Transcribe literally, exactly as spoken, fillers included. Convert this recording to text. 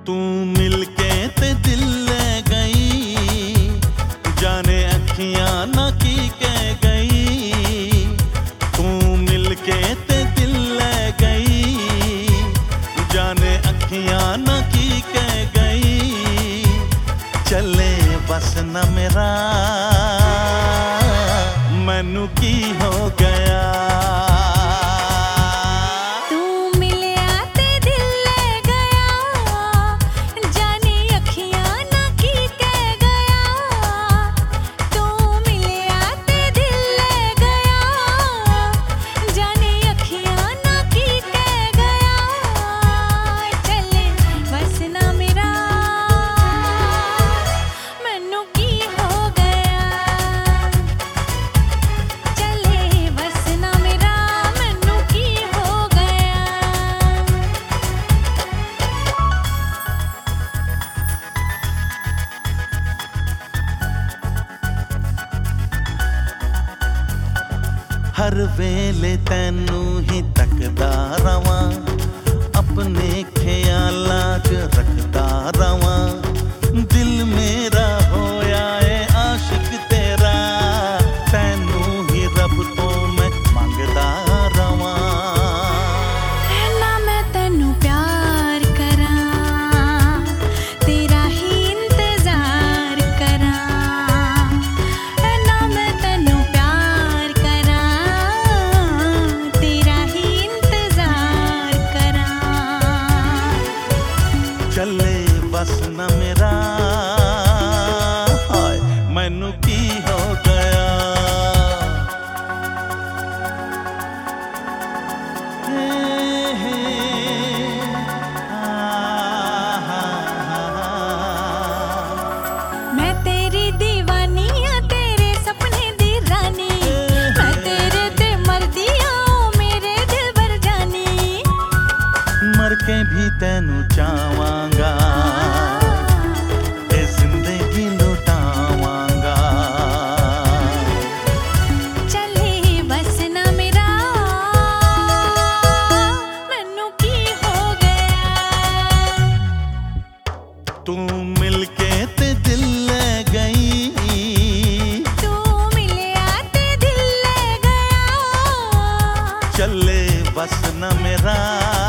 तू मिलके ते दिल ले गई, जाने अखियां ना की कह गई। तू मिलके ते दिल ले गई, जाने अखियां ना की कह गई। चले बस ना मेरा मैनू की हो गया। हर वेले तैनू ही तकदा रवां, अपने ख्यालां च रखदा रवां। दिल मेरा होया है आशिक तेरा, तैनू ही रब तो मैं मंगदा रवां। ना मैं तैनू प्यार करां, तेरा ही इंतजार करां। ना मैं तैनू प्यार चले बस न मेरा हाय मैनू की हो गया। हे हे आ, हा, हा, हा। मैं तेरी दीवानी हाँ, तेरे सपने दी रानी। मैं तेरे ते मर दिया मेरे दिल भर जानी। मर के भी तैनू चाहवांगा, ए जिंदगी लुटावांगा। चले बस ना मेरा मैनू की हो गया। तू मिलके ते दिल ले गई, तू मिलिया ते दिल ले गया। चले बस न मेरा